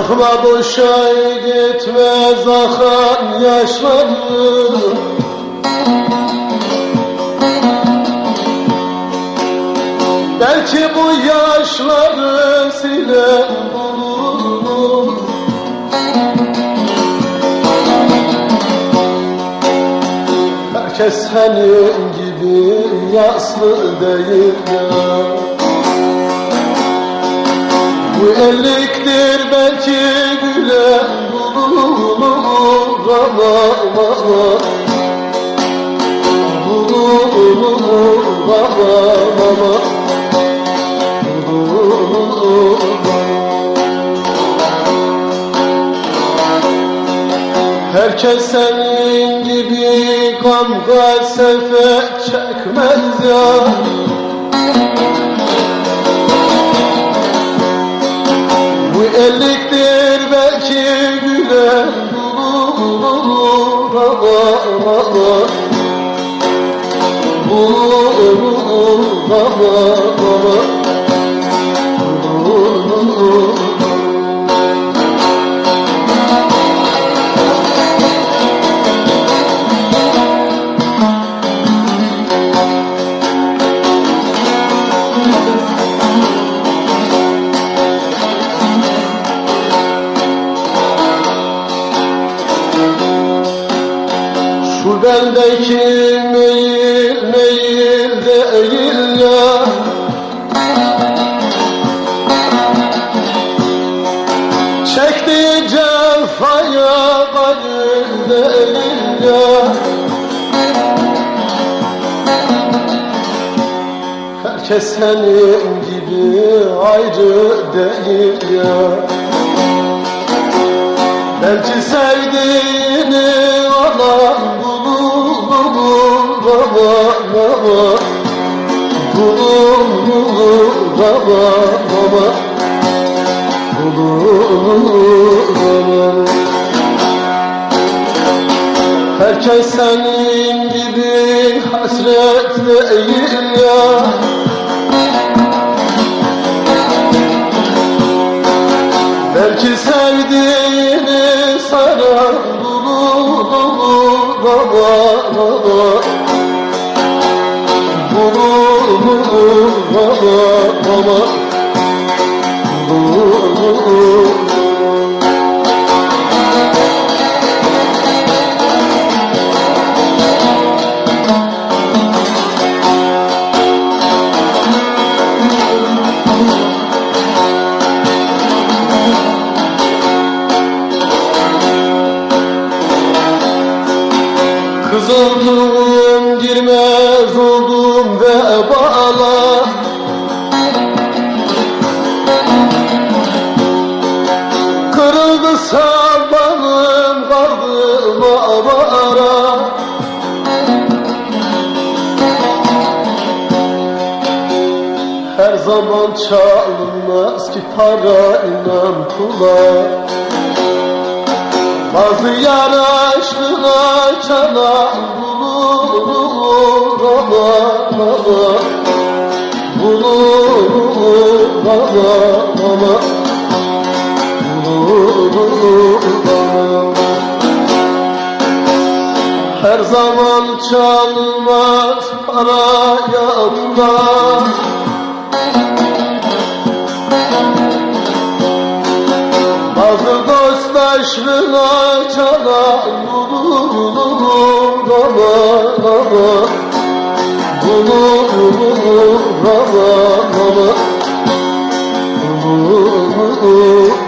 Bakma boşa gitmez akan yaşlarım. Belki bu yaşları siler bulurum. Herkes senin gibi yaslı değil ya. Bu elliktir belki gülen bulunur ama bulunur ama herkes senin gibi kavga sefer çekmez ya. Bu elliktir belki gülen bulunur ama bulunur ama şu bendeki meyil meyil değil ya. Çektiği cefaya kadir değil ya. Herkes senin gibi ayrı değil ya. Belki sevdiğini alan bulur ama herkes senin gibi hasret değil ya. Belki sevdiğini saran bulur ama kız oldum girmez oldum vebala. Kırıldı sabahım kaldım avara. Her zaman çalınmaz ki parayla pula. Bazı yar aşkına çalan bulur ama bulur ama her zaman çalmaz paraya pula. Bazı dostaşlığına çalan bulur ama bulur ama